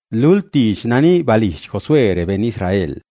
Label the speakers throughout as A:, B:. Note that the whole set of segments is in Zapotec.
A: L'ultich nani balich Josué reben Israel.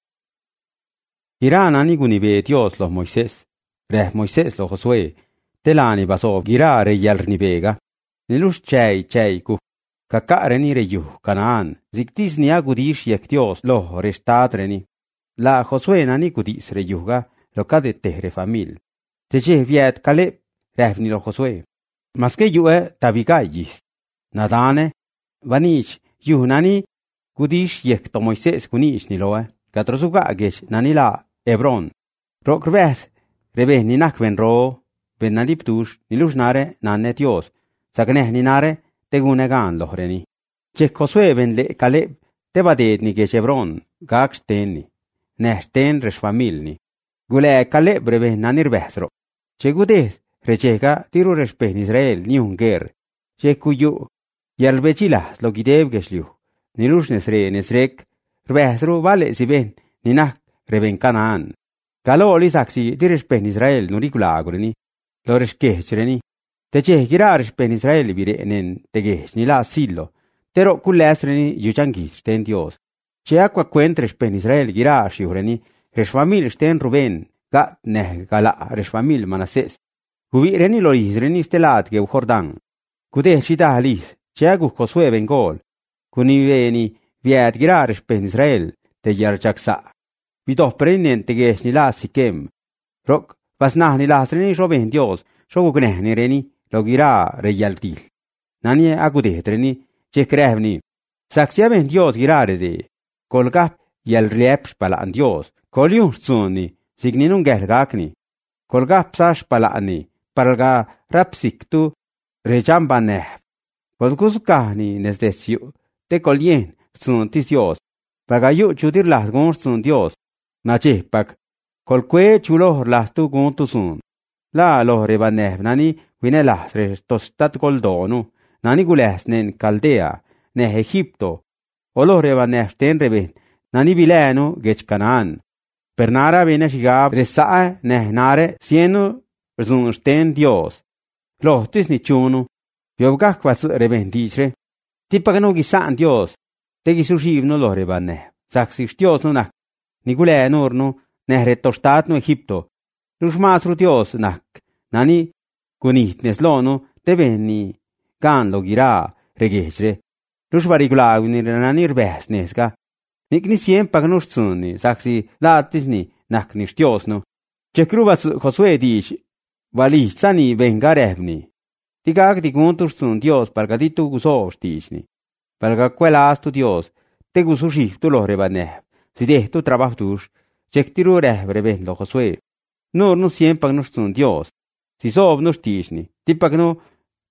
A: Gira nani gunibe Dios lo Moisés. Reh Moisés lo Josué. Telani baso gira reyal nibega. Nilush chay ku. Kakareni reyu Canaan. Ziktis ni agudish yek Dios lo restadreni. La Josué nani gudis reyuga lo cade tehre famil. Teje viet Caleb rehni lo Josué. Maske yue tabigayis. Nadane. Vanich yu nani gudish yek to Moisés gunish ni loe. Katrosuga gesh nani la Hebron. Rokrbes rebe ni nakven ro. Ben naliptush nilush nare nanne Dios. Sagneh ni nare tegunegan lohreni. Che Josué ben le Caleb tebadet ni gesh Hebron gaksh tenni. Nehten resh familni. Gule Caleb rebe nanirbesro. Che gudes rechega tiru respeh Israel ni unger. Che kuyu yalbechilas lo gidev geshliu. Nilush nesrek rbesro vale si ben ninak reben Canaan. Galo lisaksi direspeh Israel nurikulagurni. Loreskechreni. Teche girar pen Israel virenen tegesh ni la silo. Tero kulesreni yuchangis ten Dios. Che aqua cuentres pen Israel gira shiureni. Resfamil sten Ruben. Gat neh gala resfamil Manases. Guvireni lo isreni stelat ge Jordan. Kude shita halis. Che agu Josué bengol. Kuniveni viet girar pen Israel te yarjaksa. Vidoh prenen tegesh ni la Sikem. Rok vasnah ni la sreni roben Dios. Shogugneh ni reni. Lo gira reyaltil. Nani agudetreni, che crevni. Saxia ben Dios girare de. Colgap yal rieps palan Dios. Coliun zuni, signinun gelgakni. Colgap sash palani, palga rapsiktu rejambaneh. Colguscani nesdesiu, te colien zuntis Dios. Pagayu chudir las gonzun Dios. Nachepak. Colque chulo las tu guntusun. La lo rebaneh nani vinelas restostat goldonu, nani gulesnen Caldea, ne Egipto, o lo rebaneh ten reben, nani vilenu gech Canaan. Pernara vene shigab resae ne nare sienu zun sten Dios. Lo tisni chunu, biobgak was reben dichre, tipaganu gisan Dios, te gisusivnu lo rebaneh, saxis Dios nunak, ni gulenurnu, ne retostat no Egipto. Lushmasru Dios nak, nani kunit neslonu te veni gan lo gira regechre. Lushvarigulagni nani rbes neska. Nik ni siempak nushtsuni, saksi latisni nak nish Diosnu. Chekruvas Josué dish, vali sani venga revni. Tigag diguntushsun Dios palgaditu gusov stichni. Palga quelas tu Dios, te gusushif tu lo rebaneh. Si deh tu trabajtush, chektiru revre ben lo Josué. No siempak nushsun Dios. Si sov nushtichni, tipagnu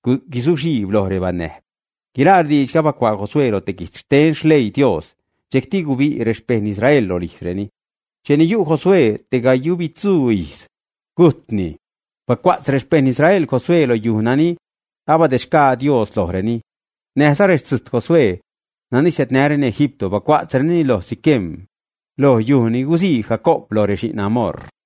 A: gisushi lo rebaneh. Girar dich gabakwa Josué lo tekichten shlei Dios. Chekti gubi respen Israel lo lisreni. Cheni yu Josué te gayu bitsuis. Gutni. Bakwats respen Israel Josué lo yuhnani. Abadeshka Dios lo reni. Nesares tsut Josué. Nani setneren Egipto bakwats reni lo Sikem. Lo yuhni guzi Jacob lo reshin amor.